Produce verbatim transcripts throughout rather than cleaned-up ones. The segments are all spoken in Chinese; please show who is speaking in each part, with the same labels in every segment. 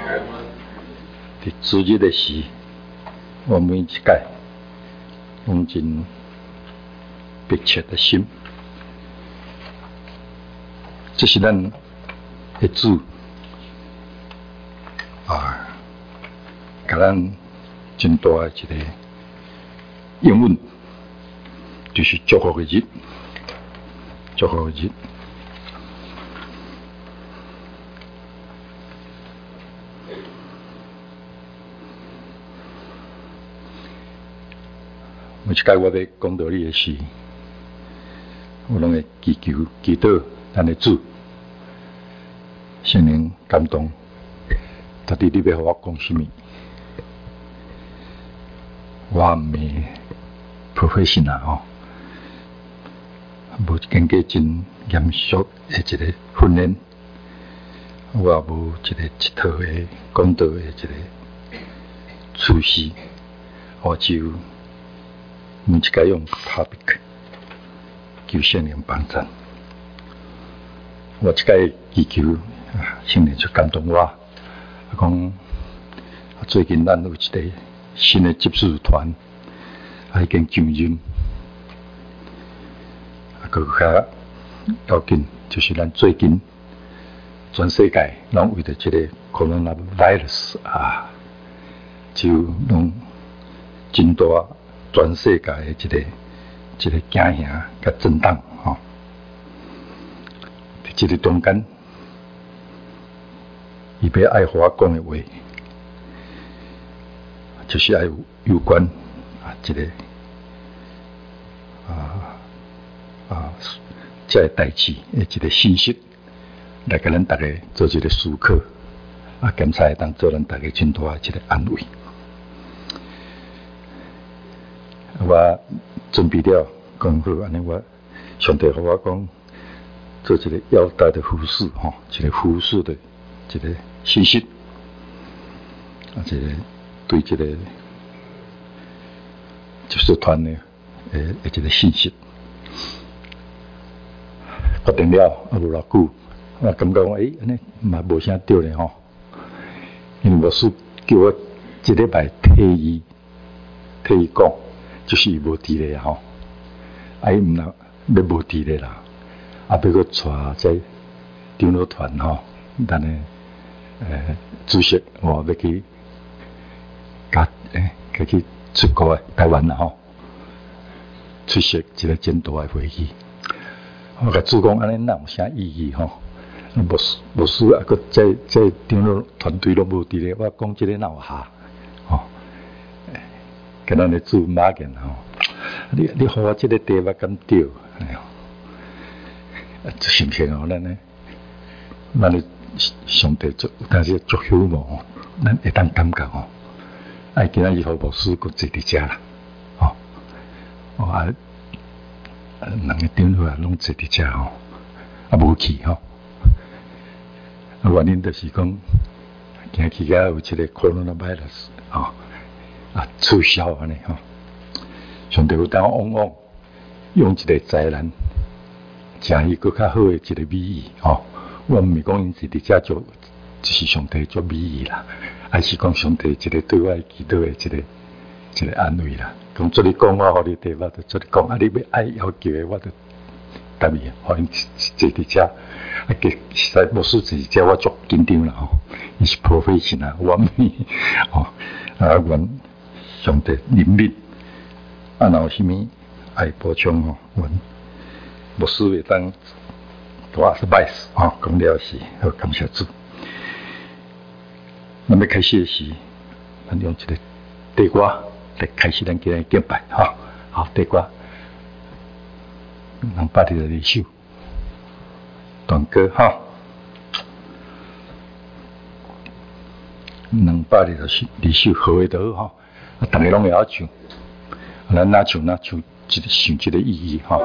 Speaker 1: 伫主日的时，我每一届用尽迫切的心，这是咱的主啊，给咱真大的一个应允，就是祝福的日，祝福的日。每一届我要讲道理的时，我拢会祈求、祈祷咱的主，圣灵感动，到底你要和我讲什么？我唔是 professional 哦，无经过真严肃的一个训练，我也无一个一套的讲道的一个措施，我只有每一届用 topic 求圣灵帮助。我一届祈求圣灵就感动我，讲最近咱有一个新的接触团，啊已经上任，啊更加要紧就是咱最近全世界拢为着这个 coronavirus 啊，就拢真大。全世界的一个一个惊吓甲震荡吼，伫这个中间，伊要爱和我讲的话，就是爱有有关啊，一个啊啊，这个代志的一个信息，来给咱大家做一个思考，啊，检查会当做咱大家真大的一个安慰。我准备了讲好，安尼我上帝和我讲，做一个腰带的服饰，吼，一个服饰的一个信息，啊，这个对这个就是团的诶一个信息，决定了啊无偌久，我感觉讲诶，安尼嘛无啥对咧吼，因为牧师叫我一礼拜替伊替伊讲。就是伊无伫咧吼，啊伊毋若要无伫咧啦，啊要搁带这长老团吼，咱诶诶主席我要去甲诶甲去出国诶台湾啦吼，出席一个真大诶会议。我甲主讲安尼哪有啥意义吼？无无事啊，搁这这长老团队拢无伫咧，我讲即个哪有下吼？跟咱的主马见吼，你你和我这个地方咁对，哎呦，这是不是哦？咱呢，咱的上帝做，但是足休无，咱会当感觉哦，哎，今仔日和牧师搁坐伫遮啦，哦，哦啊，两个长老啊，拢坐伫遮吼，啊无去吼，啊原因就是讲，今起个有一个 coronavirus 哦。啊，促销安尼吼，上帝有当往往用一个灾难，诚伊搁较好的一个美意吼。我毋是讲因是伫遮做，就是上帝做美意啦，还是讲上帝一个对我祈祷的一个一个安慰啦。讲做你讲我，互你地我就做你讲，啊，你要爱要求的，我就答应，互因坐伫遮。啊，实在牧师坐伫遮，我足紧张啦吼。伊是 professional， 我毋是吼啊，阮。上帝怜悯，啊，若有啥物爱补充吼，阮牧师会当多 advice 吼，讲了是好，感谢主。咱要开始的时，咱用一个地歌来开始咱今日敬拜吼，好地歌，两百二十二首短歌吼，两百二十二首好的都好吼。啊，大家拢会晓唱，咱哪唱哪唱，一个想一个意义哈。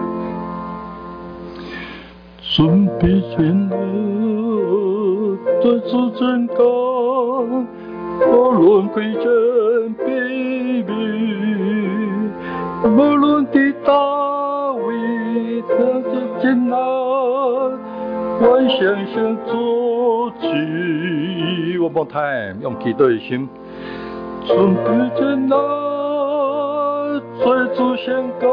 Speaker 1: 准备前了，对最主真刚，无论贵贱卑微，无论伫倒位，特别艰难，我想想做起。One more time， 用祈祷的心，准备艰难，最主先刚，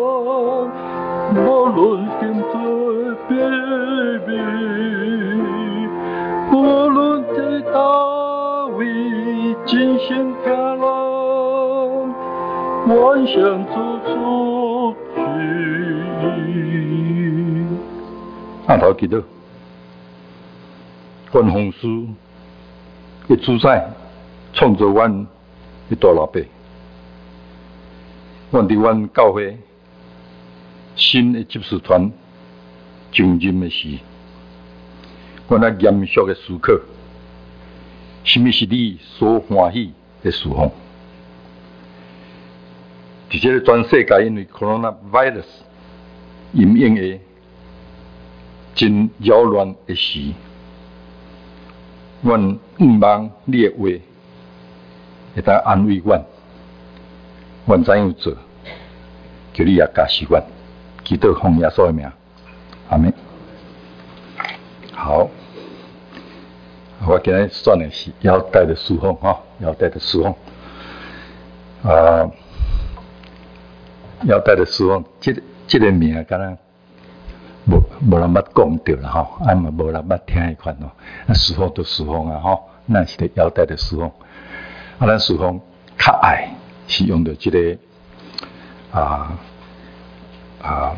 Speaker 1: 无论现在卑微，无论在倒位，真心感恩，万想做出去。啊，头祈祷，阮奉师嘅主宰，创造阮嘅大老爸，阮伫阮教会新嘅执事团上任嘅时，阮啊严肃嘅思考，什么是你所欢喜嘅事奉？伫这个全世界因为 coronavirus 阴影嘅真扰乱嘅时，阮毋望你嘅话会当安慰阮，阮怎样做？求你也加持阮，祈祷奉耶稣的名，阿们。好，我今日选的是腰带的侍奉哈，腰带的侍奉啊，腰带的侍奉，这个这个名敢若无无人捌讲到啦吼，啊嘛无人捌听迄款咯，啊侍奉就侍奉啊吼，咱是个腰带的侍奉，啊咱侍奉较爱是用到这个啊啊。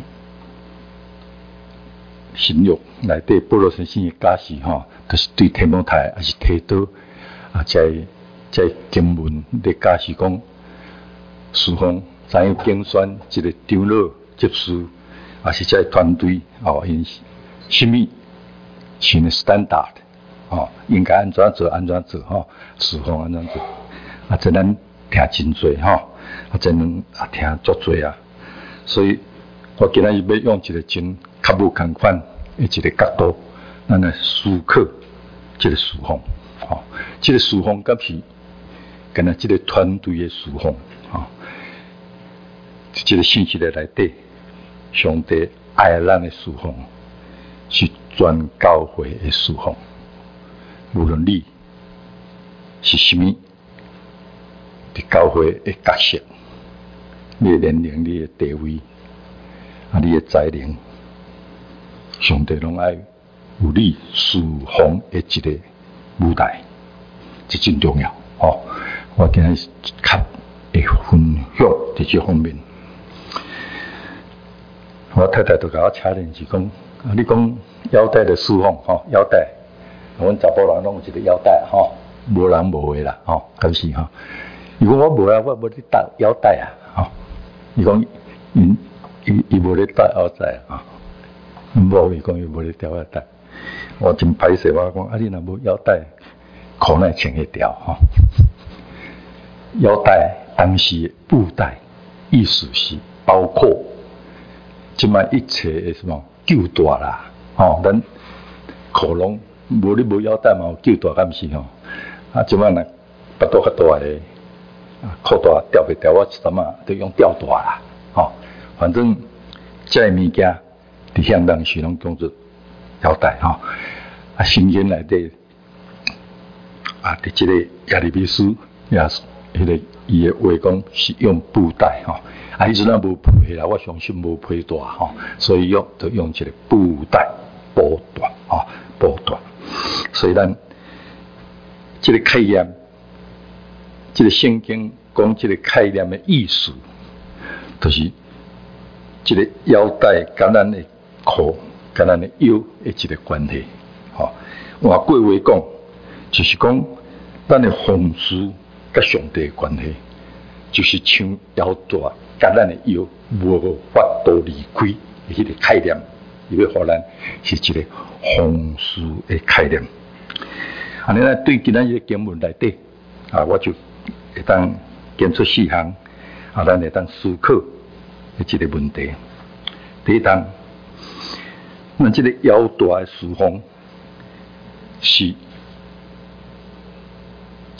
Speaker 1: 神约内底保罗先生嘅解释吼，就是对提摩太还是提到啊，在在经文咧解释讲，侍奉怎样竞选一个长老、执事，还是在团队哦，因什么新嘅 standard 哦，应该安怎做安怎做吼，侍奉安怎做，啊，真咱听真多吼，啊，真啊听足多啊，所以我今日要用一个真。较无共款的一个角度，咱来思考这个侍奉，吼、哦，这个侍奉甲是跟咱这个团队的侍奉，吼、哦，这个信息的内底，上帝爱咱的侍奉是全教会的侍奉，无论你是什么伫教会的角色，你的年龄、你的地位，啊，你的才能。上帝拢爱有你侍奉的一个舞台，这真重要哦。我今日较会分享伫这方面。我太太都甲我请认是讲，啊，你讲腰带的侍奉吼，腰带，阮查甫人拢有一个腰带吼，无人无的啦吼，可是吼，如果我无啊，我无咧戴腰带啊吼。伊讲，伊伊伊无咧戴腰带啊。无伊讲伊无咧吊腰带，我真歹势。我讲啊，你若无腰带，裤乃穿会掉吼。腰带当时布带意思是包括即摆一切的什么救大啦，吼、哦，咱裤拢无你无腰带嘛有救大，敢是吼？啊，即摆若腹肚较大个，啊，裤大吊袂掉，我一阵啊，就用吊带啦，吼、哦，反正这个物件。伫向当时拢讲做腰带吼，啊，圣经内底啊，伫即个亚利比书也迄个伊诶话讲是用布带吼，啊，迄阵啊无配啦，我相信无配带吼，所以用就用一个布带布带吼，布带，所以咱即个概念，即个圣经讲即个概念诶意思，就是即个腰带甲咱诶。裤甲咱的腰的一个关系，吼、哦，换过话讲，就是讲咱的奉事甲上帝的关系，就是像腰带甲咱的腰无法度离开的迄个概念，伊要互咱是一个奉事的概念。安尼咱对今仔日经文内底啊，我就会当拣出四项，啊，咱会当思考的一个问题。第一项。咱这个腰带的侍奉是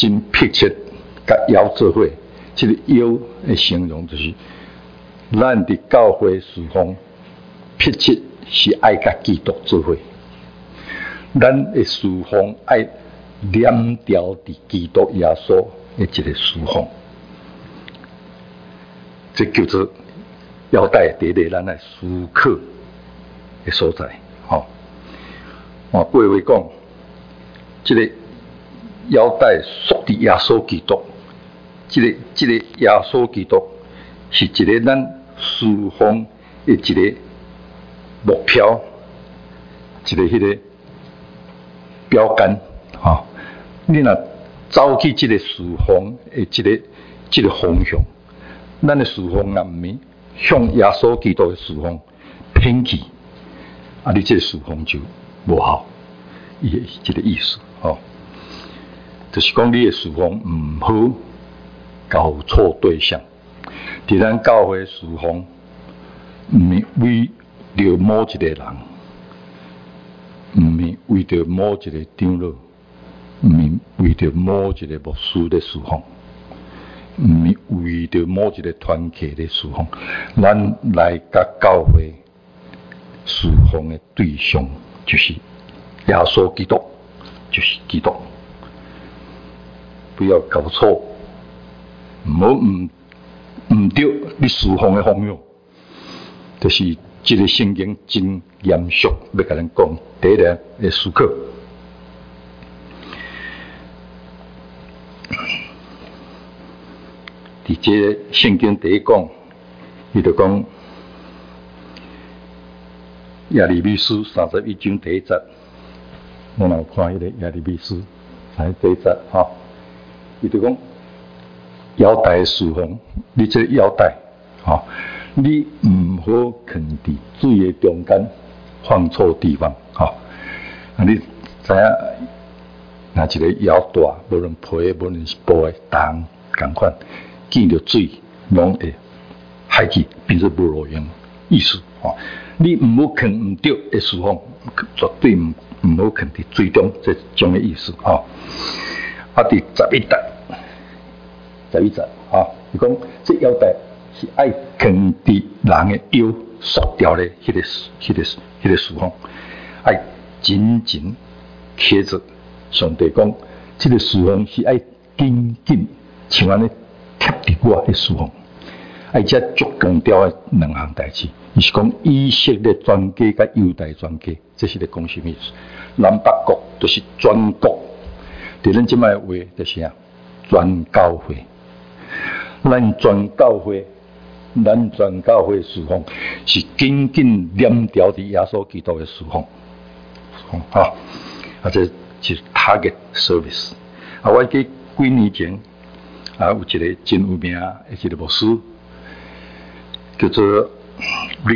Speaker 1: 真迫切甲妖做伙，这个妖的形容就是，咱伫教会侍奉迫切是爱甲基督做伙，咱的侍奉爱连调伫基督耶稣的一个侍奉，这叫做腰带伫咧咱来思考的所在，吼、哦。啊，过话讲，这个腰带属伫耶稣基督，这个这个耶稣基督是一个咱侍奉的一个目标，一个迄个标杆，吼、哦。你若走去这个侍奉的这个这个方向，咱的侍奉若毋是向耶稣基督的侍奉偏去，啊，你这个侍奉就无效，伊的这个意思，吼、哦，就是讲你的侍奉毋好搞错对象。伫咱教会侍奉，毋是为着某一个人，毋是为着某一个长老。毋是为着某一个牧师的侍奉，毋是为着某一个团体的侍奉，咱来甲教会侍奉的对象就是耶稣基督，就是基督。不要搞错，唔好唔唔对你侍奉的方向，就是这个圣经真严肃要甲咱讲第一个的思考。伫这个圣经第一讲，伊就讲耶利米书三十一章第一节，咱有看迄个耶利米书三十一节吼，伊就讲腰带侍奉，你这腰带吼，你毋好囥伫水的中间放错地方吼，啊，你知影？若一个腰大，无论皮的，无论是布的，重共款。见到水，拢会海去，变成无路用意思吼、哦。你唔好囥唔对的侍奉，绝对唔唔好囥伫水中，这种的意思吼、哦。啊，第十一节，十一节吼，伊讲这腰带是爱囥伫人的腰塑掉的迄、那个、迄、那个、迄个侍奉，爱紧紧贴着上帝讲，这个侍奉是爱紧紧像安尼。贴伫我的侍奉，而且足强调的两项代志，伊是讲以色列全家甲犹太全家，这是咧讲什么意思？南北国就是全国，伫咱即摆话就是啊，全教会，咱全教会，咱全教会侍奉是紧紧连调伫耶稣基督的侍奉，啊，啊这是 target service。啊，我记几年前。啊，有一个真有名的一个牧师，叫做 Rick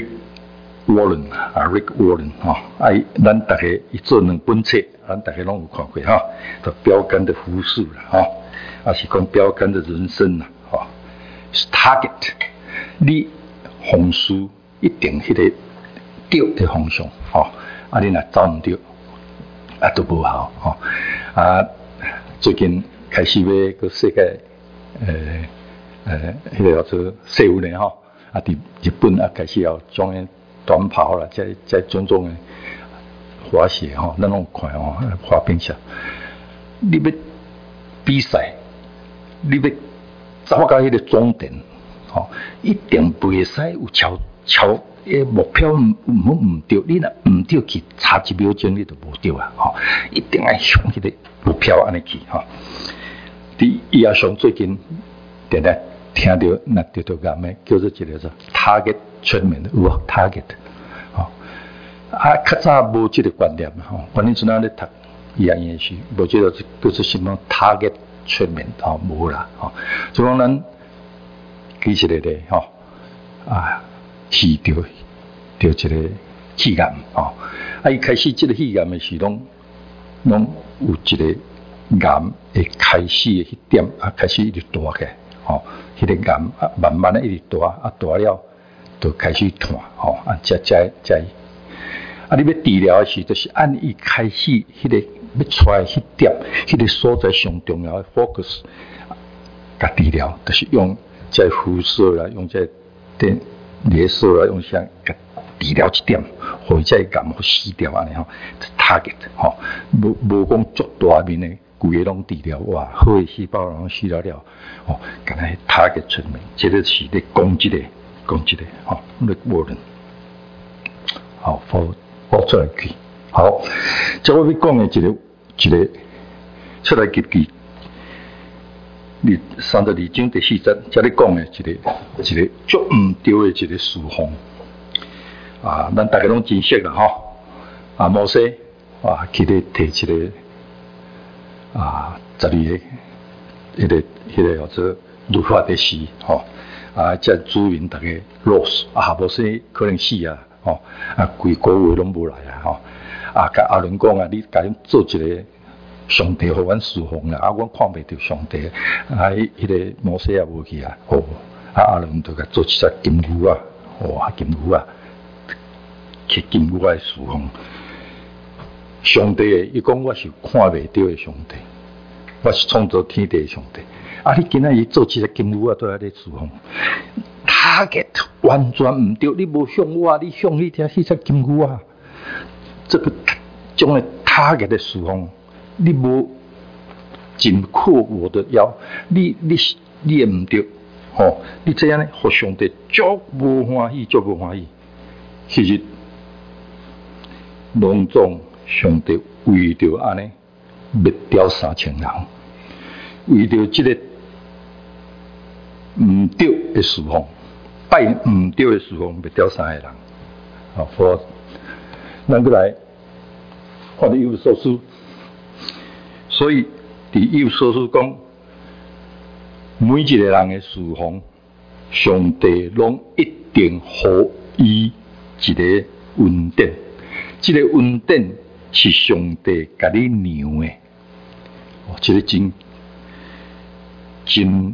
Speaker 1: Warren 啊 ，Rick Warren 吼、哦，啊，咱大家伊做两本册，咱大家拢有看过哈，叫、哦、标杆的服饰啦，哈、哦，啊是讲标杆的人生啦，哈、哦，是 target， 你方式一定迄个对的方向，吼、哦，啊你若走唔对，啊都无效，吼、哦，啊最近开始要个世界。呃呃，迄、那个叫做世务呢吼，啊，伫日本啊开始要装诶短袍啦，即即种种诶滑雪吼，咱拢看吼，滑冰下，你要比赛，你要走到迄个终点，吼、哦，一定袂使有超超诶目标唔好唔对，你若唔对去差一秒钟你就无对啊，吼、哦，一定要向迄个目标安尼去吼。哦伫伊也上最近定定听到那条条讲咩，叫做一个做 target treatment 有无 target 吼、哦、啊，较早无即个观念吼，反正阵仔咧读伊也也是无即个叫做什么 target treatment 吼、哦、无啦吼，就讲咱其实咧咧吼啊，去着着一个气焰吼，啊伊开始即个气焰的时拢拢有一个。岩会开始的迄点啊，开始一直大起来，吼、哦，迄、那个岩啊，慢慢的一直大，啊大了，就开始断，吼、哦，啊，才才才，啊，你要治疗的时，就是按伊开始迄个要出来迄点，迄、那个所在上重要的 focus， 甲治疗，就是用这辐射啦，用这电镭射啦，用啥甲治疗一点，或者癌好死掉安尼吼 ，target 吼，无无讲足大面的，规个拢治疗哇，好的细胞拢死了了，哦，敢若 target 出面，这个是咧讲即个，讲即个吼，咧无论，好，放放出来去，好，即我要讲的一个一个出来记记。第三十二章第四节，这里讲的一个一个足唔对的一个事项啊，咱大家拢真熟啦吼。啊，摩西啊，去咧提一个啊十二个迄、那个迄、那个叫做律法的事吼啊，即主民大家 loss 啊，摩西可能死啊吼啊，规个位拢无来啊吼啊，甲阿伦讲啊，你甲恁做一个。上帝互阮侍奉啦，啊，阮看袂着上帝，啊，迄个摩西也无去啊，哦，啊，阿伦就甲做一只金牛啊，哇，金牛啊，去金牛来侍奉。上帝诶，伊讲我是看袂着诶上帝，我是创造天地诶上帝。啊，你今仔日做一只金牛啊，都喺咧侍奉，他嘅完全毋对，你无向我，你向迄只迄只金牛啊，这个种诶他嘅的侍奉。你无紧扣我的腰，你你你也唔对，吼、哦！你这样呢，互上帝足无欢喜，足无欢喜。其实，隆重上帝为着安尼灭掉三千人，为着这个唔对的事奉，拜唔对的事奉灭掉三个人。好，我咱过来看以弗所书。所以，伫以弗所书讲，每一个人的侍奉，上帝拢一定予伊一个恩典。这个恩典是上帝甲你量的，哦，这个真真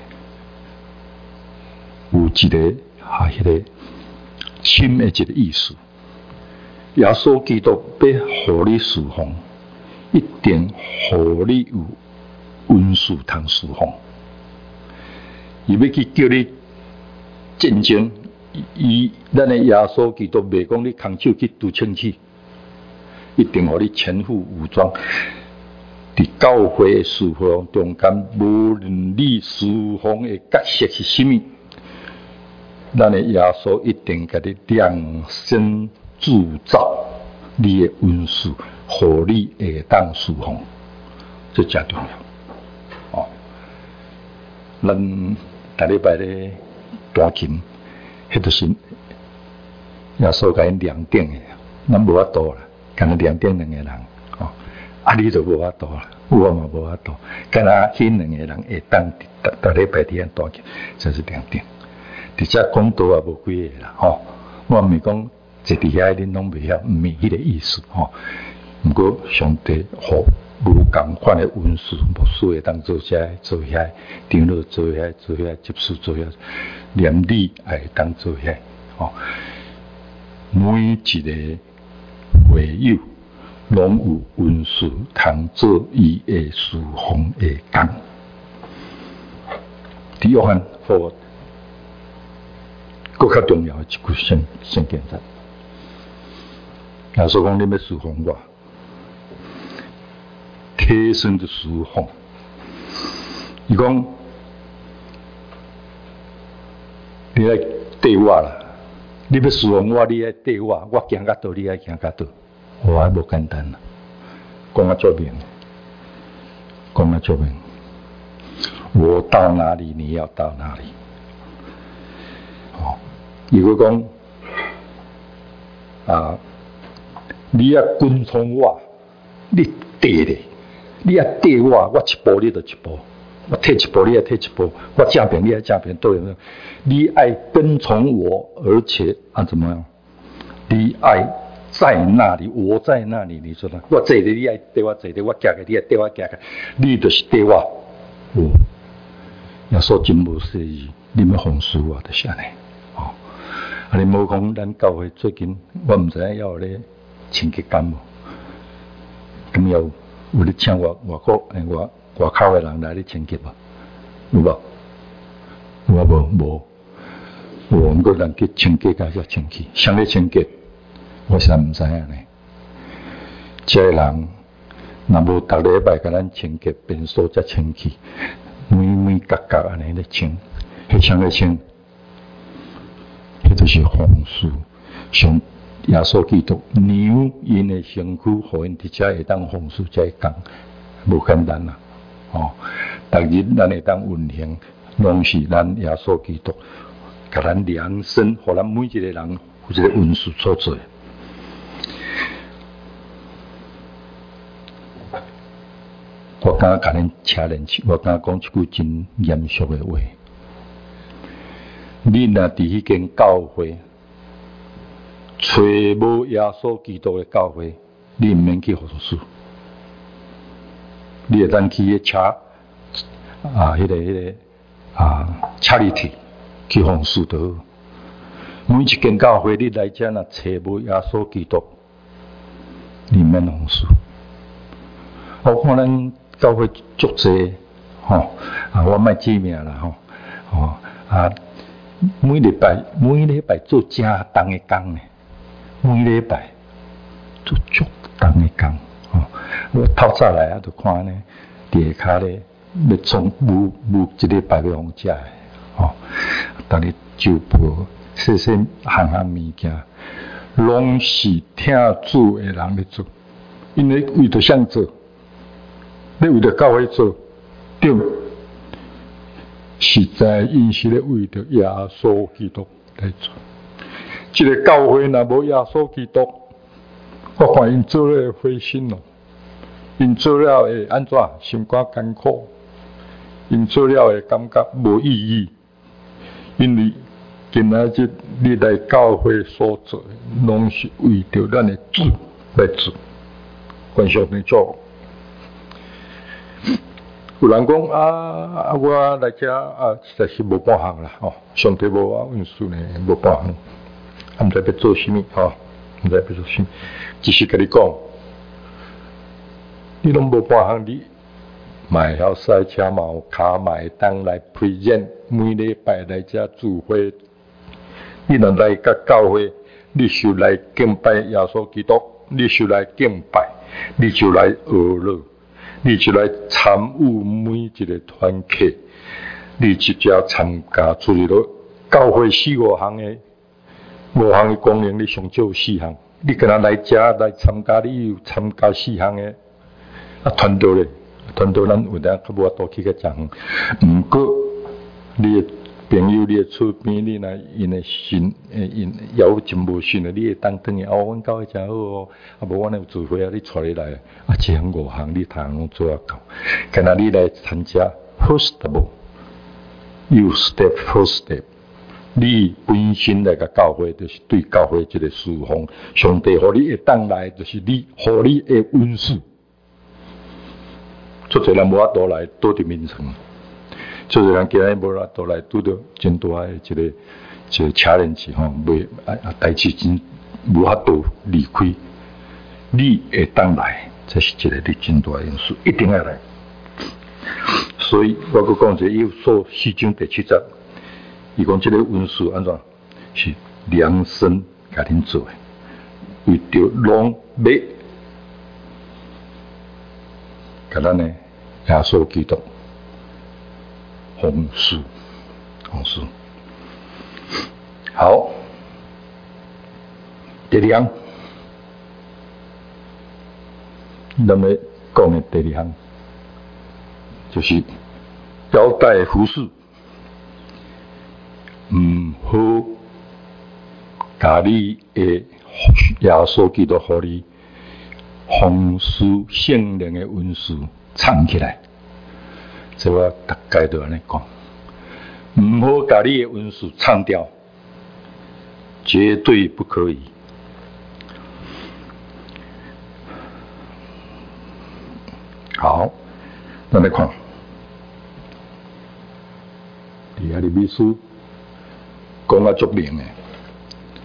Speaker 1: 有一个啊，迄、那个深的一个意思。耶稣基督要互你侍奉。一定互你有恩赐通侍奉，伊要去叫你战争，伊咱的耶稣基督袂讲你空手去拄枪器，一定互你全副武装。伫教会的侍奉中间，无论你侍奉的角色是甚物，咱的耶稣一定甲你量身铸造你的恩赐。互你会当侍奉，这真重要。哦，咱逐礼拜咧弹琴，迄就是耶稣甲因量顶的，咱无法度啦，干那量顶两个人，哦，啊你就无法度啦，我嘛无法度，干那迄两个人会当逐逐礼拜伫安弹琴，这是量顶。伫遮讲道也无几个啦，吼、哦，我毋是讲坐伫遐恁拢袂晓，毋是迄个意思，吼、哦。不过上帝互无共款的恩赐，牧师会当做遮做遐，长老做遐做遐，执事做遐，连理也会当做遐。哦，每一个会友拢有恩赐，通做伊的侍奉的工。伫约翰福音，更较重要的一句圣圣经在。耶稣讲：你要侍奉我。贴身的侍奉，伊讲，你来对我啦，你要侍奉我，你来对我，我行到倒，你来行到倒，我还无简单啦，讲啊足明，讲啊足明，我到哪里，你要到哪里，哦，如果讲啊，你要跟从我，你对咧。你要对我，我一步你就一步，我退一步你也退一步，我正边你也正边，对不对？你爱跟从我，而且啊怎么样？你爱在那里，我在那里，你说呢？我坐咧，你爱对我坐咧，我行开，你爱对我行开，你就是对我。哦，耶稣真无说意，你要奉事我就是安尼。哦，啊你无讲咱教会最近，我毋知影要有咧清洁感无？咁有。 有咧请外外国诶外外口诶人来咧清洁无？有无？有啊无？无。有，毋过人去清洁甲遐清气，谁咧清洁？我实毋知影呢。这个人若无逐礼拜甲咱清洁便所才清气，每每角角安尼咧清，迄谁咧清？迄就是风水上。耶稣基督让因的身躯，互因伫遮会当奉事，才会讲，无简单啦。哦，逐日咱会当运行，拢是咱耶稣基督，甲咱量身，互咱每一个人有一个运势所做。我敢甲恁请人，我敢讲一句真严肃的话：你若伫迄间教会，找无耶稣基督的教会，你毋免去服侍。你会当去迄车啊，迄、那个迄、那个啊，charity 去服侍就好。每一间教会，你来遮若找无耶稣基督，你毋免服侍。我看咱教会足济吼啊，我莫指名啦吼吼啊，每礼拜每礼拜做正重的工呢。每礼拜做足重的工，吼、哦！我透早来啊，就看呢，伫下骹咧，要从舞舞一礼拜要互食的，吼、哦！逐日酒煲，细细项项物件，拢是听主的人咧做，因为为着啥做？你为着教会做，对，实在因是咧为着耶稣基督来做。一个教会若无耶稣基督，我看因做了会灰心咯，因做了会安怎？心肝艰苦，因做了会感觉无意义，因为今仔日你来教会所做，拢是为着咱的主来做，关上你做。有人讲啊，我来遮啊，实在是无半项啦，吼、哦，上帝无我运势呢，无半项。啊，毋知要做啥物吼，毋知要做啥物，只是甲你讲，你拢无半项，你嘛会晓赛车嘛有骹嘛会当来 present， 每礼拜来遮聚会，你若来甲教会，你就来敬拜耶稣基督，你就来敬拜，你就来学乐，你就来参与每一个团契，你直接参加出去了教会四五项的。五项的功能，你上少四项。你跟他来遮来参加，你有参加四项的啊团队咧，团队咱有当较无法度去个讲。毋过你的朋友、你的厝边，你若因的信诶因也有真无信的，你会当转去哦，阮教会真好哦，啊无阮有聚会啊，你带你来啊，一项五项你通拢做啊到。跟他你来参加 ，first of all, you step first step。你本身来个教会，就是对教会这个侍奉，上帝互你会当来，就是你互你的运势。做侪人无法度来倒伫面床，做侪人今日无法度来拄到真大的一个一个车轮子吼，袂啊啊代志真无法度离开。你会当来，这是一个你真大的运势，一定要来。所以我佫讲一个有所四章第七节。伊讲即个运势安怎是量身甲恁做诶，为着拢要甲咱诶耶稣基督奉事奉事。好，第二项，咱们讲诶第二项就是腰带服饰。毋好，甲你诶耶稣基督互你奉事圣灵诶运势藏起来。这我大概都安尼讲，毋好甲你诶运势藏掉，绝对不可以。好，咱来看，伫遐哩秘书。讲啊足明诶，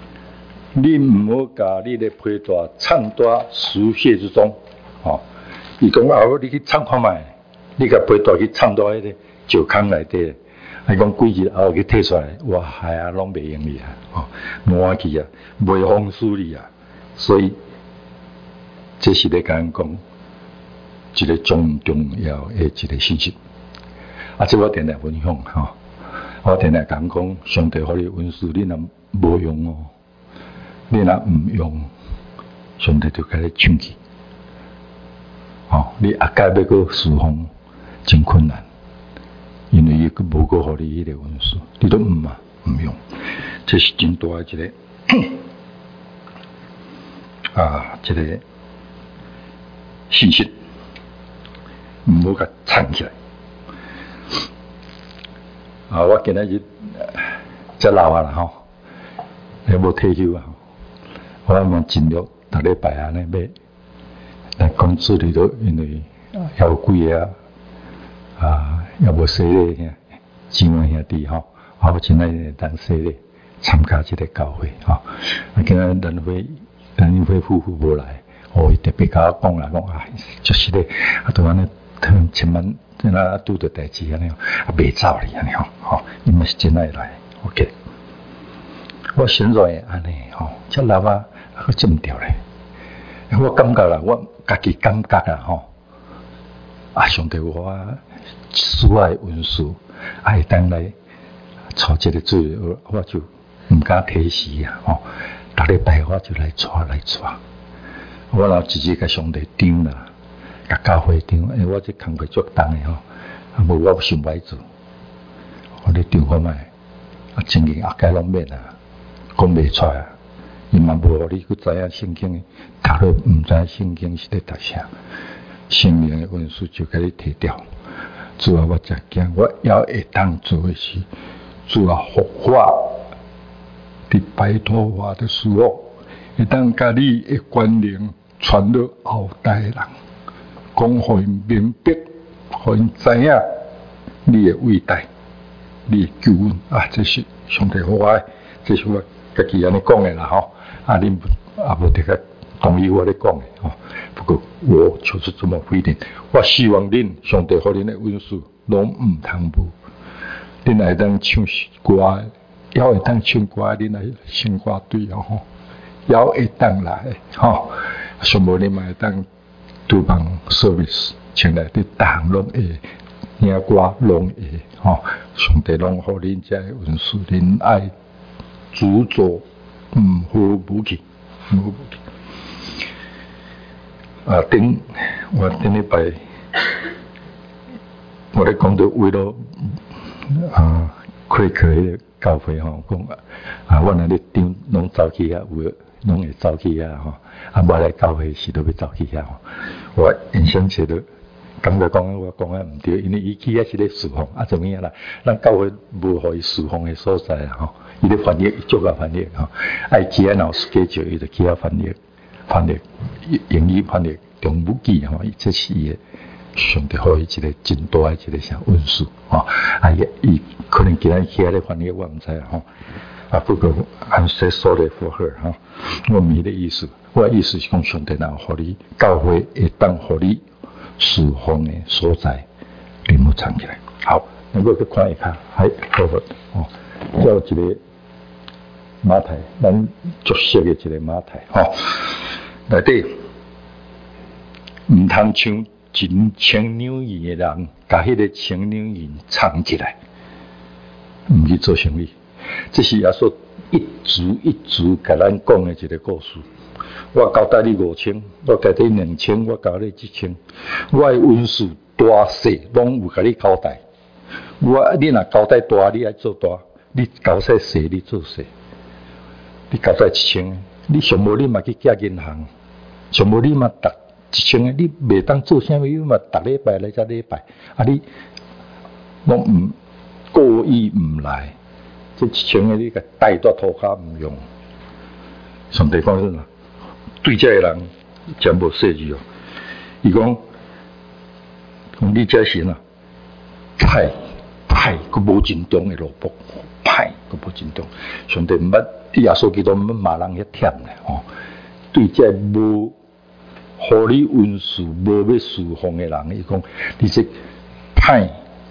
Speaker 1: 你毋好甲你的批带藏在书写之中，吼、哦， 伊讲啊，你去唱看卖，你甲背带去唱到迄个石坑内底，伊讲几日后去摕出来，哇，海啊，拢袂用你啊，哦，满去啊，袂风输你啊，所以这是咧甲咱讲一个重重要的一个信息。啊，这我定来分享吼、哦，我定来讲讲，上帝互你恩赐，你若无用哦，你若唔用，上帝就甲你抢去。哦，你下届要搁侍奉真困难，因为伊佫无搁互你迄个恩赐，你都唔啊唔用，这是真大的一个啊，一个信息，唔好甲藏起来。啊，我今仔日才老啊啦吼，也无退休啊，我嘛尽力逐礼拜安尼要。但公司里头因为还有几个啊，也无洗礼兄姊妹兄弟吼，我真爱当洗礼参加这个教会吼。啊，今仔人会人会夫妇无来，我特别甲我讲啦，讲啊，就是咧，啊，都安尼，千万真啊拄着代志安尼，啊，袂走哩安尼吼，吼，伊嘛是真爱来 ，OK。我现在安尼吼，遮老啊，佫这么调咧。我感觉啦，我家己感觉啦吼，啊，上帝有我需要的恩赐，啊，会当来带这个罪，我就唔敢提示啊，吼，逐礼拜我就来带来带，我若直接甲上帝张啦，甲教会张，因为我这工作足重的吼，啊，无我想歹做，我咧张看卖，啊，真经后盖拢免啊，讲袂出啊。伊嘛无互你去知影圣经，读了毋知圣经是咧读啥，生命的恩赐就甲你摕掉。主啊，我真惊，我还会当做的是，主啊，复活伫拜托我的时候，会当甲你的观念传到后代人，讲互因明白，互因知影你的伟大，你的救恩啊！这是上帝互我的，这是我家己安尼讲的啦吼。啊，恁也无得个同意我咧讲的吼。不过我就是这么规定。我希望恁上帝互恁的恩赐拢唔通无。恁会当唱歌，也会当唱歌，恁来唱歌队哦吼，也会当来吼。上无恁嘛会当拄帮 service， 请来啲当拢会，听歌拢会吼。上帝拢互恁遮的恩赐，恁爱主做。嗯，好武器，好武器。啊，顶我顶礼拜，我咧讲到为了啊，开课迄个教会吼，讲啊，我若咧顶拢走去遐，有拢会走去遐吼，啊，无来教会时都要走去遐吼。我印象觉得，感觉讲我讲啊毋对，因为伊去遐是咧侍奉，啊，怎么样啦？咱教会无互伊侍奉的所在啊吼。伊咧翻译，伊足个翻译吼，爱其他老师介绍，伊就其他翻译，翻译英语翻译中文字吼，伊这是伊上帝互伊一个真大诶一个啥恩赐吼，啊伊伊可能今日其他咧翻译我毋知吼，啊不过 I'm so sorry for her 吼，我毋是咧意思，我意思是讲上帝若互你教会会当互你侍奉诶所在，你莫藏起来。好，那我去看一下，还好好哦，叫一个。马太，咱足熟的一个马太吼，内底毋通像真青鸟语的人，甲迄个青鸟语藏起来，毋去做生意。这是耶稣一字一字甲咱讲的一个故事。我交代你五千，我交代你两千，我交代你一千，我的恩赐大小拢有甲你交代。我你若交代大，你爱做大；你交代小，你做小。你交代一千，你上无你嘛去寄银行，上无你嘛逐一千个，你袂当做啥物，你嘛逐礼拜来遮礼拜，啊你拢毋故意毋来，这一千个你甲带到涂骹毋用。上帝讲啥？对遮个人真无设计哦。伊讲，讲你这是呐，歹歹，佫无真重的萝卜，歹佫无真重。上帝毋捌。耶稣基督毋捌骂人遐忝咧吼，对这无互你温顺无要侍奉的人，伊讲你这歹，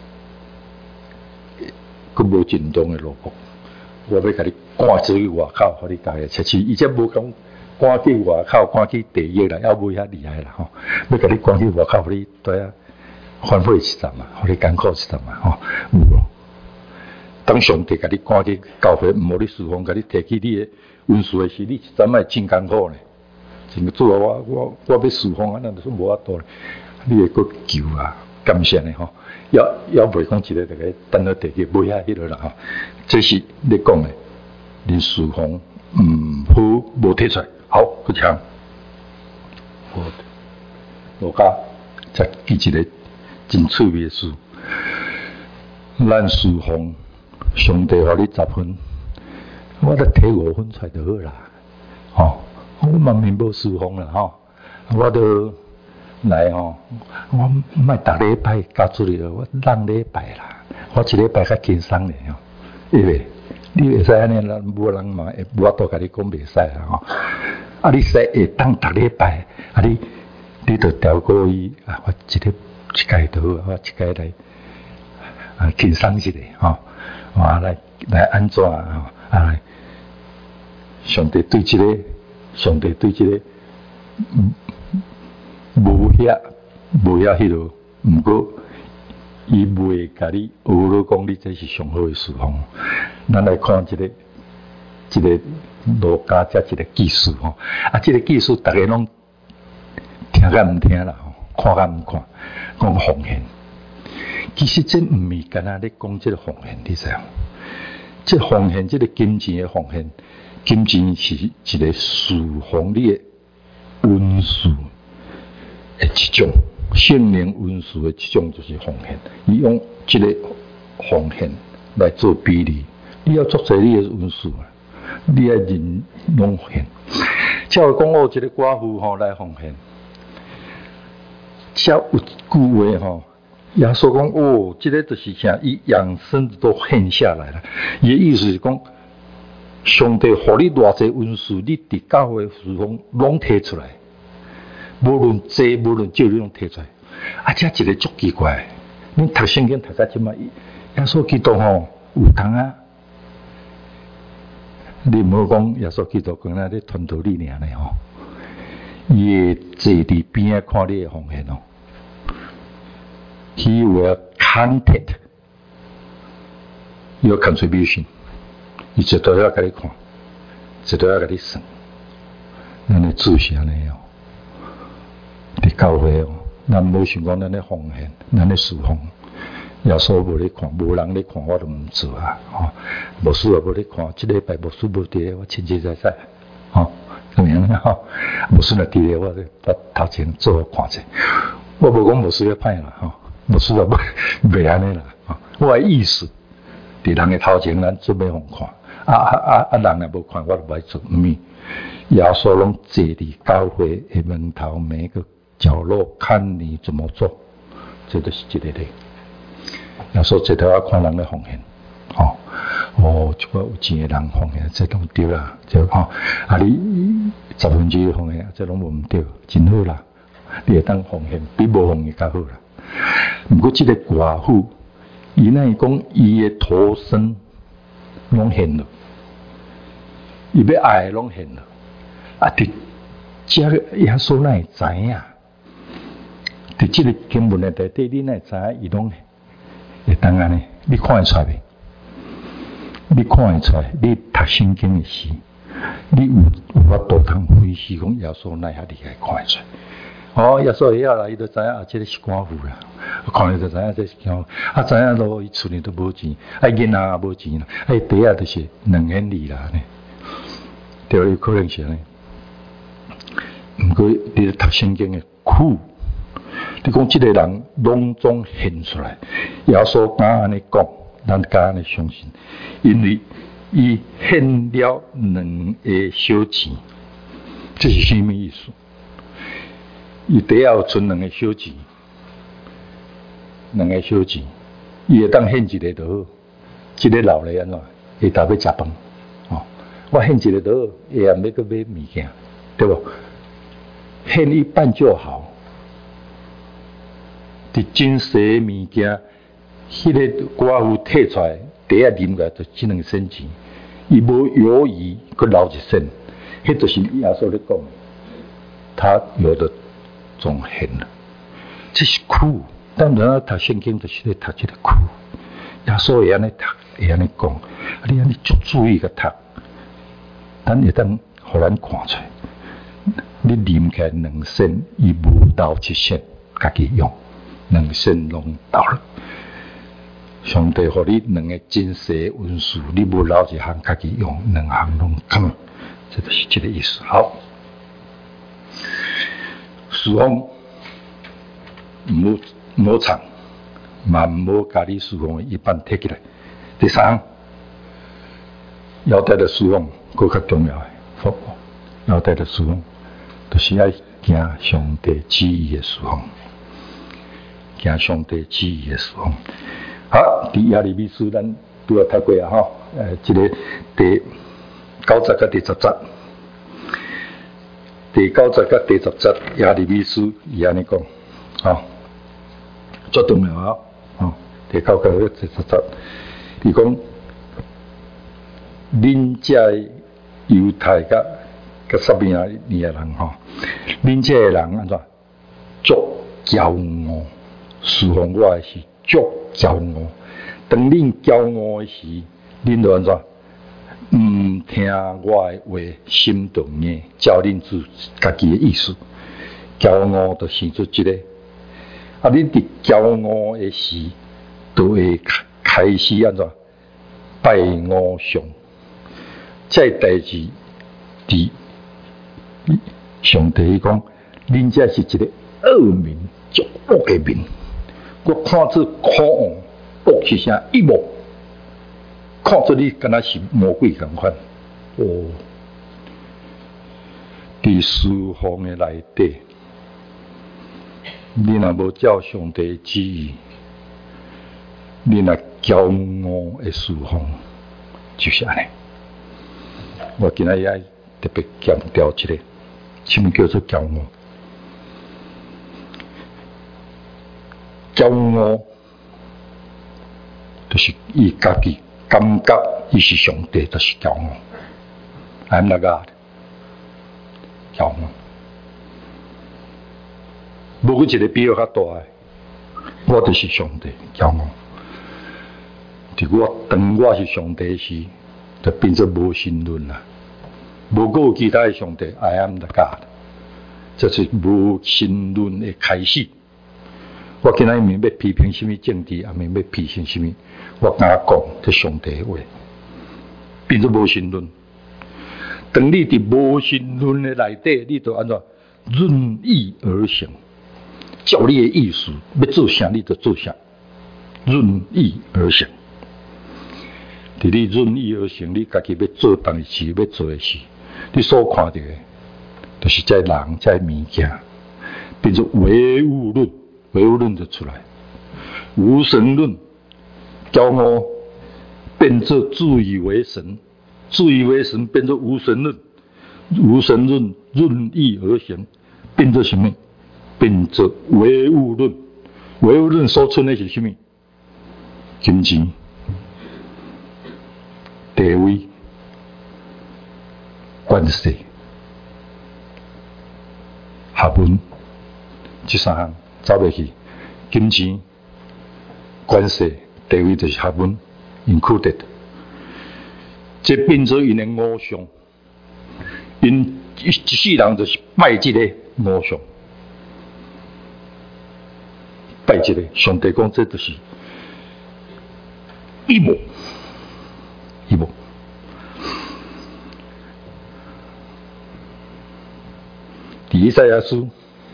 Speaker 1: 佮无尽忠的路仆，我要甲你赶出去外口，互你家己切去。伊则无讲赶去外口，赶去地狱啦，还无遐厉害啦吼。要甲你赶去外口，互你在遐反悔一阵嘛，互你艰苦一阵嘛吼，有无？当上帝甲你赶去教会，毋好你侍奉，甲你提起你的温顺的时，你一阵仔真艰苦呢。真个主啊，我我我要侍奉啊，那就是无法度咧。你会阁求啊，感谢呢吼。要要袂讲一个大家等到地去买遐迄落啦吼。这是你讲的，你侍奉毋好无摕出来，好，去唱。我我家再记一个真趣味的事，咱侍奉上帝互你十分，我得摕五分出来就好啦，吼。我嘛面无侍奉啦吼，我都来吼，我莫逐礼拜交出去了，我两礼拜啦，我一礼拜较轻松咧吼，因为你会使安尼，咱无人嘛会无法度甲你讲袂使啦吼，啊你使会当逐礼拜，啊你你着调过伊啊，我一日一届倒，我一届来啊轻松一下吼，啊来来安怎啊？啊，上帝对即个。上帝对即、這个无遐无遐迄落，毋过伊袂甲你学了讲，你这是上好的事奉。咱来看即、這个即、這个路加遮一个技术吼，啊，即、這个技术大家拢听甲毋听啦吼，看甲毋看，讲奉献。其实这毋是干那咧讲即个奉献，你知影？即奉献，即个金钱的奉献。金钱是一个侍奉你的温顺的一种，圣灵温顺的一种就是奉献。伊用这个奉献来做比例，你要作侪你的温顺，你要人拢献。才会讲哦，一个寡妇吼来奉献。才有句话吼，耶稣讲哦，这个就是啥？伊养生都献下来了。伊的意思是讲。上帝予你偌济温顺，你伫教会侍奉拢摕出来，无论济无论少，你拢摕出来。啊，这一个足奇怪，恁读圣经读到即摆，耶稣基督吼有通啊，你毋好讲耶稣基督讲那咧传道理尔呢吼，伊会坐伫边仔看你的奉献哦。He will count it your contribution。伊绝对要甲你看，绝对要甲你算。咱的主是安尼哦，伫教会哦，咱无想讲咱咧奉献，咱咧侍奉，耶稣无咧看，无人咧看，我都毋做啊！吼、哦，牧师也无咧看，即礼拜牧师无伫咧，我清清在在，吼、哦，怎么样咧？吼、哦，牧师若伫咧，我咧头前做看者。我无讲牧师咧歹啦，吼、哦，牧师也袂袂安尼啦，吼、哦，我的意思，伫人嘅头前，咱准备互看。啊啊啊啊！人也无看，我就袂做。毋是，耶稣拢坐伫教会的门头每个角落，看你怎么做，这就是一个咧。耶稣坐头啊，看人咧奉献，吼、哦，哦，即个有钱的人奉献，这拢对啦，就吼、哦，啊你十分之一奉献，这拢无毋对，真好啦。你会当奉献，比无奉献较好啦。毋过即个寡妇，伊那讲伊的头身拢献了。伊要爱的拢献了，啊！伫遮耶稣哪会知影？伫即个经文的内底，你哪会知影？伊拢会当安尼，你看会出来未？你看会出来？你读圣经的时，你有有法度通回事讲耶稣哪遐厉害，看会出来？哦，耶稣会晓啦，伊就知影啊，即、這個是寡婦啦。看伊就知影这是囝，啊知影咯，伊厝里都无钱，啊囡仔也无钱啦，啊伊底下就是两千二啦呢。对，有可能是安尼。毋过你咧读圣经的苦，你讲即个人拢总献出来，耶稣敢安尼讲，咱敢安尼相信，因为伊献了两个小钱，这是什么意思？伊底下有存两个小钱，两个小钱，伊会当献一个就好，一个老咧安怎？会当要食饭。我献一个倒，下暗要搁买物件，对无？ 献一半就好。伫真实物件，迄、那个寡妇摕出来，第一啉过来就一两仙钱，伊无犹豫，佮留一仙，迄就是耶稣咧讲，他有的总献了，这是苦。当然啊，读圣经就是咧读这个苦。耶稣会安尼读，会安尼讲，啊，你安尼足注意个读，咱会当互咱看出来。你啉起来两仙，伊无留一仙，家己用，两仙拢倒了。上帝互你两个真实温书，你无留一项家己用，两项拢空，这就是这个意思。好，侍奉唔好唔好藏，嘛唔好家己侍奉一半摕起来。第三，腰带的侍奉更较重要的服务，腰带的侍奉就是要行上帝旨意的侍奉，行上帝旨意的侍奉。好，伫耶利米书咱拄啊读过啊吼，呃，这个第九节甲第十节，第九节甲第十节耶利米书伊安尼讲，吼，足重要啊，吼，第九节甲第十节，伊讲，恁这犹太甲甲撒米亚尼的人吼，恁这个人安怎足骄傲，侍奉我的是足骄傲。当恁骄傲的时，恁就安怎？唔听我的话，心动硬，照恁自家己的意思。骄傲就生出这个，啊！恁伫骄傲的时，就会开始安怎拜偶像。这代志，伫上帝讲，恁这是一个恶民，足恶的民。我看出可恶，恶是啥？一魔，看出你敢若是魔鬼共款。哦，伫侍奉的内底，你若无照上帝旨意，你若骄傲的侍奉，就是安尼。我今日要特别强调一个，什么叫做骄傲？骄傲就是伊家己感觉伊是上帝，就是骄傲。I'm not God， 骄傲。无过一个比较较大的，我就是上帝，骄傲。伫我当我是上帝时，就变做无神论啦。无个有其他的上帝 ，I am the God， 这是无神论的开始。我今仔日免要批评什么政治，也免要批评什么，我敢讲这上帝的话，变做无神论。当你伫无神论的内底，你就安怎任意而行，照你的意思要做啥你就做啥，任意而行。伫你任意而行，你家己要做当事要做的事，你所看到的，就是这人这物件，变做唯物论。唯物论就出来，无神论，骄傲变作自以为神，自以为神变作无神论，无神论任意而行，变作什么？变作唯物论。唯物论所存的是什么？金钱、地位、关系、学问，这三项。走袂去，金钱、关系、地位就是学问 included， 这变做因的偶像，因一世人就是拜这个偶像，拜这个。上帝讲这就是一模一模。第以赛亚书。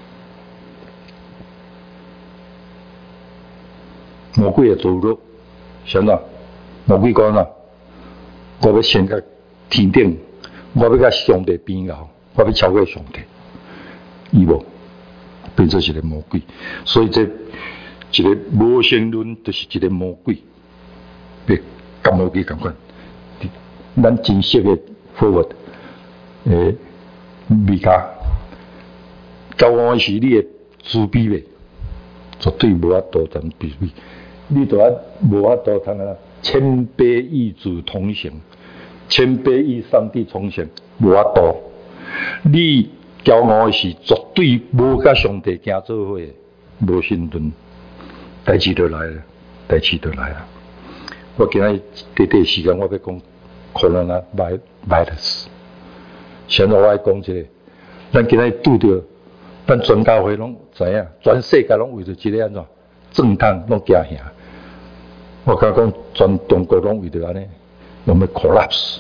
Speaker 1: 魔鬼的走路，想哪？魔鬼讲哪？我要升到天顶，我要甲上帝比较，我要超过上帝。伊无变做一个魔鬼，所以这一个无神论就是一个魔鬼，别甲魔鬼共款。咱真实的 forward， 诶，米迦交往是你的自卑呗，绝对无法度谈自卑。你就啊无法度通啊，谦卑与主同行，谦卑与上帝同行，无法度。你骄傲是绝对无甲上帝行做伙，无信顿，代志就来了，代志就来了。我今日短短时间，我要讲 coronavirus。现在我爱讲一个，咱今日拄着，咱全教会拢知影，全世界拢为着一个安怎政党拢惊吓。我甲讲，全中国拢为着安尼，用要 collapse。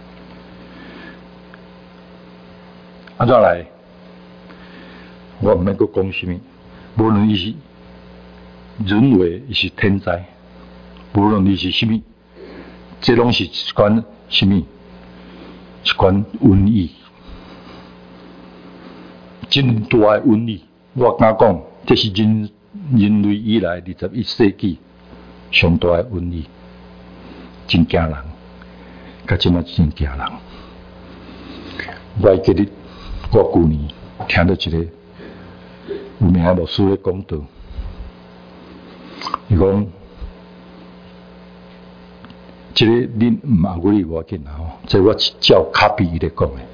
Speaker 1: 安怎来？我毋免阁讲啥物，无论伊是人为，伊是天灾，无论伊是啥物，这拢是一款啥物？一款瘟疫，真大的瘟疫。我敢讲，这是人人类以来二十一世纪上大的瘟疫，真惊人，甲即马真惊人。我记得我旧年听到一个有名的牧师咧讲道，伊讲。这个恁唔阿古哩无要紧啦吼，这我是照卡比伊咧讲的，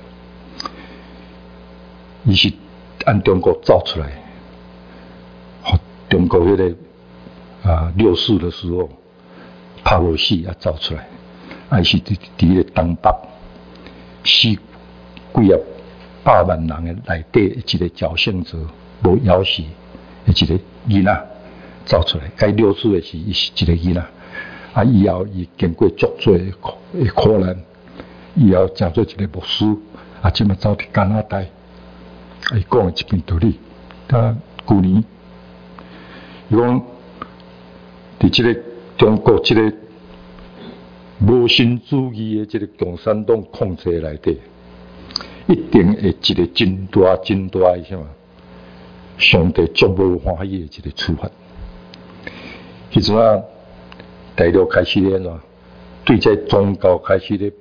Speaker 1: 伊是按中国造出来，吼中国迄、那个啊六四的时候拍无死啊造出来，啊是伫伫个东北死几啊百万人的内底一个侥幸者无夭死的一个囡仔造出来，该六四的是伊是一个囡仔。啊！以后伊经过足多的苦难，以后成做一个牧师，啊，即马走伫加拿大，伊讲的一篇道理。他旧年，伊讲伫即个中国即个无神主义的即个共产党控制内底，一定会一个真大真大的啥物，上帝足无欢喜的一个处罚。迄阵啊。大陆开始咧喏，对这宗教开始咧，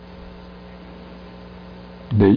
Speaker 1: 咧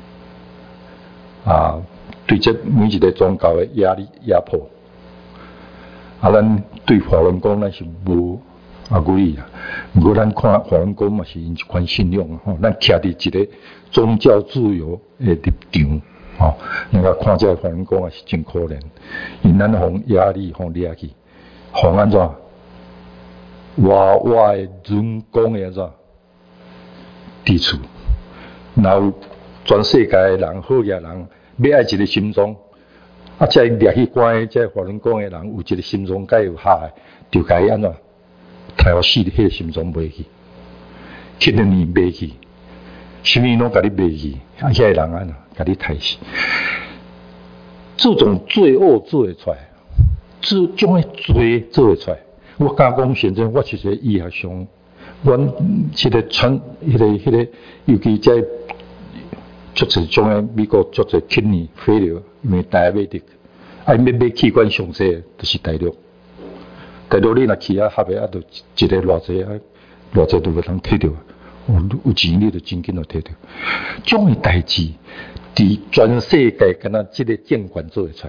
Speaker 1: 啊，对这每一个宗教的压力压迫，啊，咱对华人讲咱是无啊故意啊，不过咱看华人讲嘛是因一款信仰吼，咱徛伫一个宗教自由的立场吼，人家看这华人讲也是真可怜，因咱互压力互掠去，互安怎？外外的人讲的安怎？抵触，然后全世界的人、好嘅人，要爱一个心脏，啊，即掠去关，即华人讲的人有一个心脏介有下的，就该安怎？太好死迄个心脏卖去，七两年卖去，啥物拢甲你卖去，啊，遐个人安怎？甲你刣死。这种罪恶做会出来，这种的罪做会出来。我敢讲，现在我是一个医学上，阮即个传，迄、那个、迄、那个，尤其在足侪种诶美国足侪去年废了，因为大买的，啊，要买器官上济，就是大陆。大陆你若去啊，合诶啊，就一个偌济啊，偌济都无通摕到，有有钱你就真紧就摕到。种诶代志，伫全世界敢若即个监管做会出来。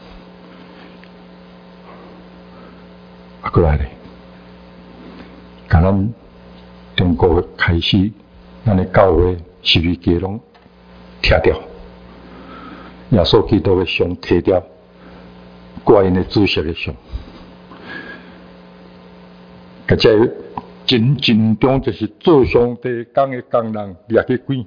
Speaker 1: 啊，过来咧，甲咱中国开始，咱的教会是不是皆拢拆掉？耶稣基督的像摕掉，挂因的主席的像，甲这真真中就是做上帝工的工人掠去关，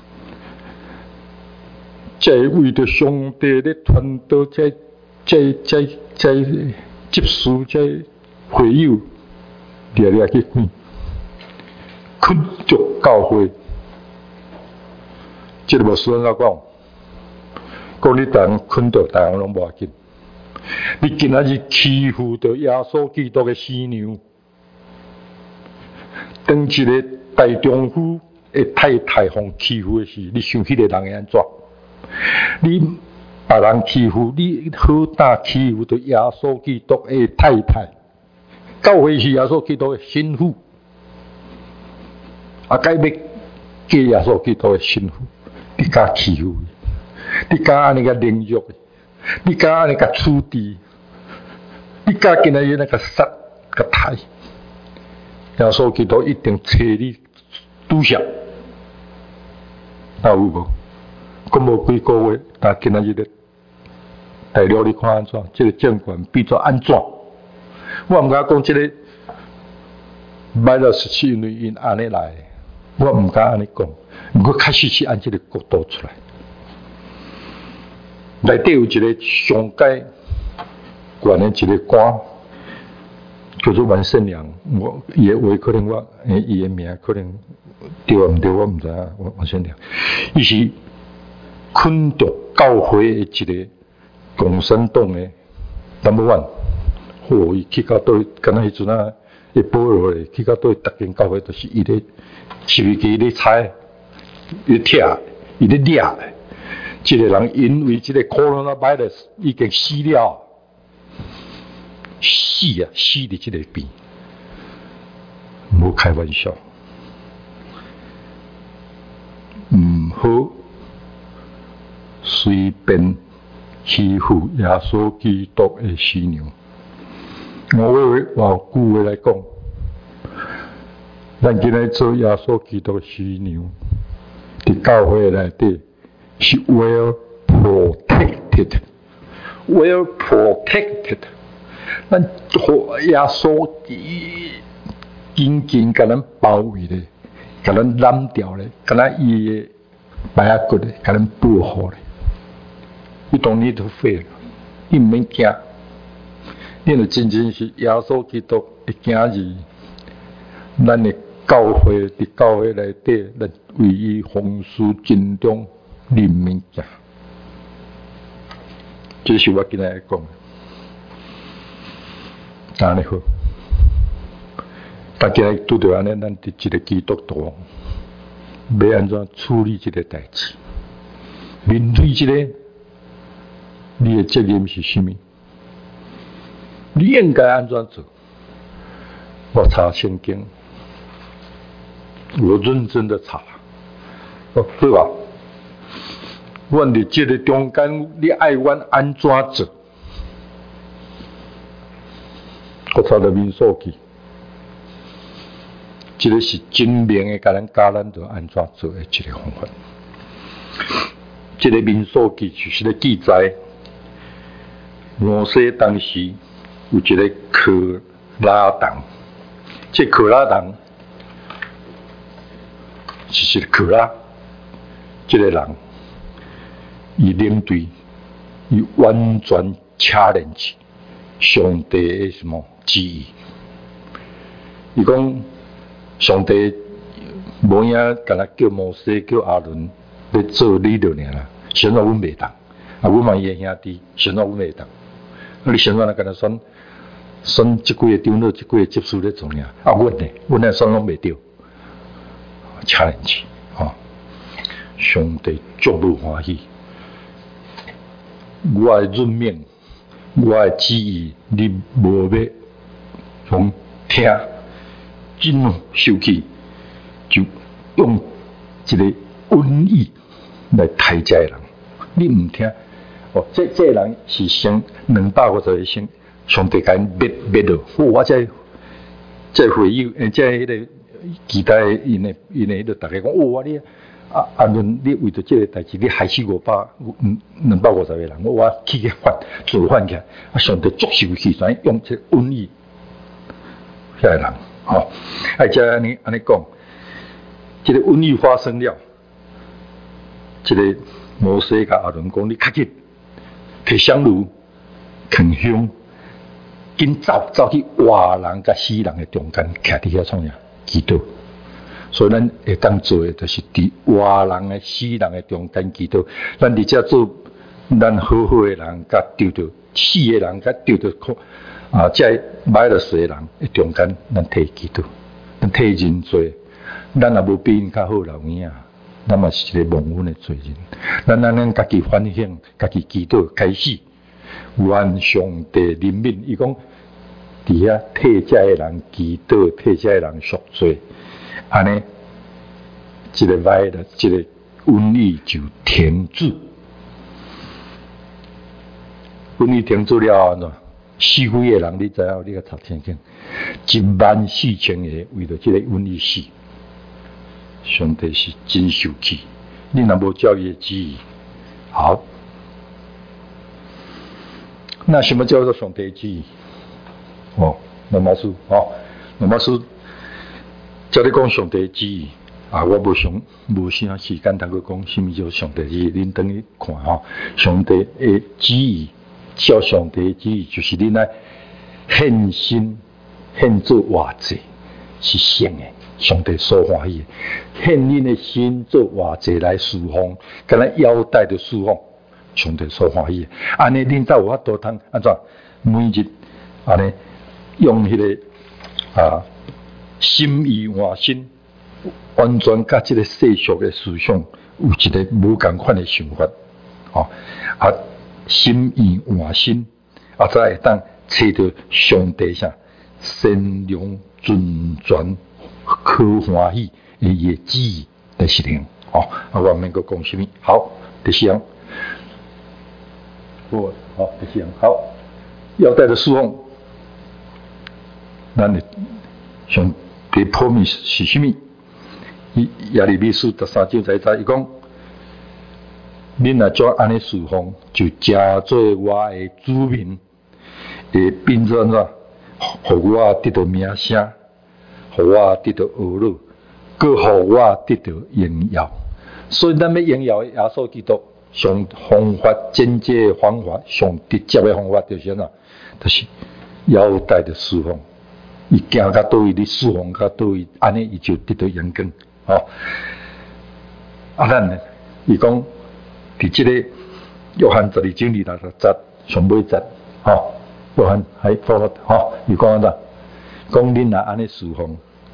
Speaker 1: 这为着上帝咧传道，这这这这接受这。会友掠掠去关，困足教会，即个无使安怎讲？讲你逐项困着，逐项拢无要紧。你今仔日欺负着耶稣基督的新娘，当一个大丈夫的太太互欺负的时，你想迄个人会安怎？你别人欺负你，好胆欺负着耶稣基督的太太。教会是耶稣基督的新妇，啊，该要嫁耶稣基督的新妇，你敢欺负伊？ 你敢安尼个凌辱的？你敢安尼个处置？你敢今仔日那个杀个杀？耶稣基督一定找你拄上，那有无？讲无几个月，但今仔日的大陆你看安怎？这个政权变作安怎？我毋敢讲这个virus是因为因安尼来的，我毋敢安尼讲。不过确实是按这个角度出来。内底有一个上界悬的一个官，叫做王胜良。我伊的话可能我，伊的名可能对啊毋对，我毋知影。王胜良，伊是昆德教会的一个共产党的 number one。哦，伊去到倒，敢若迄阵啊，会保罗咧，去到倒，逐间教会都是伊咧，是毋是伊咧踩，伊咧拆，伊咧掠。一个人因为这个 coronavirus 已经死了，死啊，死伫这个边，无开玩笑，毋好随便欺负耶稣基督的新娘。我话话句话来讲，咱今日做耶稣基督的新娘，伫教会内底。是 well protected，well protected。咱耶稣紧紧甲咱包围咧，甲咱揽掉咧，甲咱伊的白牙骨咧，甲咱保护咧。You don't need to fear， 你毋免惊，你就真正是耶稣基督的囝儿，咱的教会伫教会内底，咱为伊奉事尽忠。你毋免惊，这是我今日来讲。安尼好，大家拄着安尼，咱伫一个基督徒，要安怎处理这个代志？面对这个，你的责任是什么？你应该安怎做？我查圣经，我认真的查，哦，对吧？阮伫这个中间，你爱阮安怎做？我查到民数记，这个是真明的，甲咱教咱着安怎做的一个方法。这个民数记就是咧记载，摩西当时有一个可拉党，这可拉党就是可拉，这个人。伊领队，伊完全恰连起上帝的什么旨意。伊讲上帝无影，干那叫摩西叫阿伦要做领导尔啦，选到阮袂当，啊，阮嘛伊的兄弟选到阮袂当，啊，你选到那干那选选即几个长老，即几个执事咧做尔，啊，阮呢，阮呢选拢袂着，恰连起，吼，上帝足无欢喜。我的任命，我的旨意，你无要从听，真受气，就用一个瘟疫来害这人。你唔听，哦，这这个人是生两百五十个生，上帝甲因灭灭了。我这这会友，诶，这迄个期待因的因的迄个大家讲，哦，你。啊！啊！论你为着这个代志，你害死五百嗯两百五十个人，我我起个反造反起来，啊！上帝足受气，所以用这瘟疫，遐个人，吼、哦，而且安尼安尼讲，这个瘟疫发生了，这个摩西甲阿伦讲，你较紧，摕香炉，啃香，紧走走去活人甲死人的中间，徛伫遐创啥祈祷。所以咱会当做的，就是伫活人的、死人的中间祈祷。咱伫遮做咱好好的人，甲丢着死的人，甲丢着啊，这歹了死的人的中间，咱替祈祷，咱替人做。咱也无比因较好啦，有影，咱嘛是一个蒙恩的罪人。咱咱咱家己反省，家己祈祷，开始愿上帝怜悯。伊讲伫遐替遮的人祈祷，替遮的人赎罪。安尼，这个歹的，这个瘟疫就停止。 瘟疫停止了安怎？死几个人，你知影？你甲查清清，一万四千个为着这个瘟疫死。上帝是真受气，你若无照伊的旨意，好。那什么叫做上帝的旨意？哦，罗马书哦，罗马书照你讲上帝的旨意啊，我无想无啥时间通去讲什么叫上帝的旨意，恁等去看吼、哦。上帝的旨意，照上帝的旨意，就是恁来献身献做活祭，是圣的。上帝所欢喜，献恁的心做活祭来侍奉，敢若腰带的侍奉，上帝所欢喜。安尼恁才有法度通安怎？每日安尼用迄、那个啊心意换心，完全甲即个世俗的思想有一个无共款的想法，吼、哦、啊心意换心，啊才会当找到上帝啥善良尊全。可欢喜的伊的旨意来实行，哦，啊，我免阁讲什么。好，第四样，好，好，第四样，好，腰带的侍奉，咱的上第普面是什么？伊亚利米书十三章在在伊讲，恁若怎安尼侍奉，就加做我的子民，会变做安怎？互我得到名声。互我得到恶乐，搁互我得到荣耀。所以咱要荣耀耶稣基督，上方法简洁的方法，上直接的方法就是啥？就是腰带的侍奉。伊行到倒位，你侍奉到倒位，安尼伊就得到阳光。吼、哦，啊，咱呢？伊讲伫即个约翰十二章二六十节上尾节，吼、哦，约翰还方法，吼，伊讲安怎？讲恁若安尼侍奉，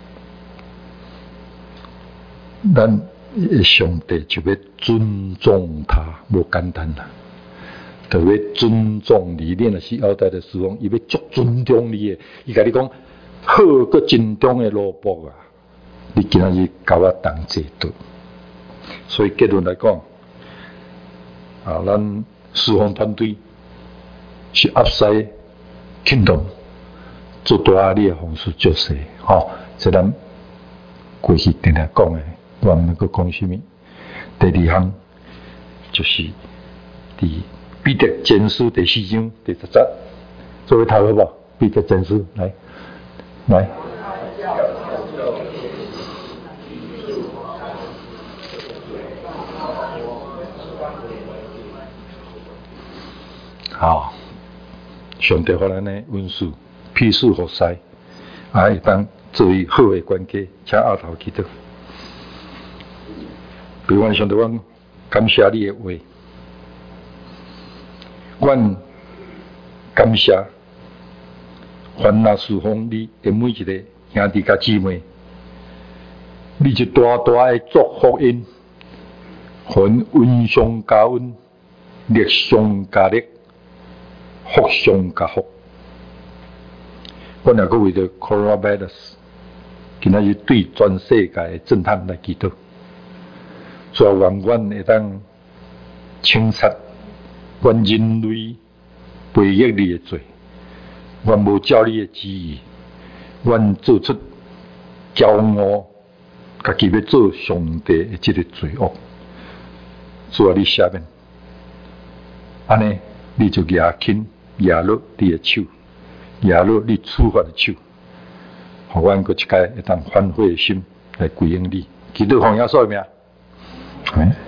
Speaker 1: 咱上帝就要尊重他，无简单啦。就要尊重你，你若是腰带的侍奉，伊要足尊重你的。伊甲你讲好个真忠的萝卜啊，你今仔日甲我同齐倒。所以结论来讲，啊，咱侍奉团队是压西kindom。做大力的方式做事，吼、哦，这咱过去定定讲的，我毋能够讲什么。第二项就是伫彼得前书第四章第十节，作为头好不好？彼得前书来来。好，上帝发咱的恩赐。批示服侍，啊，会当做为好的关系，请后头祈祷。比如上帝讲，感谢你的话，阮感谢凡那侍奉你的每一个兄弟甲姊妹，你就大大的祝福因，凡恩上加恩，力上加力，福上加福。我若阁为着 coronavirus， 今仔日对全世界的震撼来祈祷，所以愿阮会当清察阮人类背逆你的罪，阮无照你的旨意，阮做出骄傲，家己要做上帝的这个罪恶，所以你下面，安尼你就举轻举落你的手。也落你处罚的手，互阮搁一摆会当反悔的心来归应你，祈祷奉耶稣的名。